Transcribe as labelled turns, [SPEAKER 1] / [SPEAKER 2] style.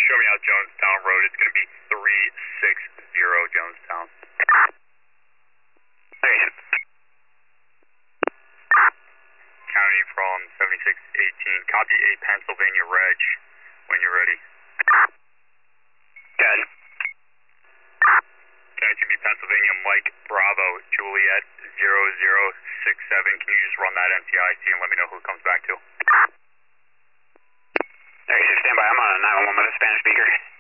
[SPEAKER 1] show me out Jonestown Road. It's going to be 360 Jonestown.
[SPEAKER 2] Okay.
[SPEAKER 1] County from 7618. Copy a Pennsylvania Reg when you're ready.
[SPEAKER 2] Good.
[SPEAKER 1] County to be Pennsylvania Mike Bravo Juliet 0067. Can you just run that NCIC and let me know who it comes back to?
[SPEAKER 2] Okay, so stand by. I'm on a 911 with a Spanish speaker.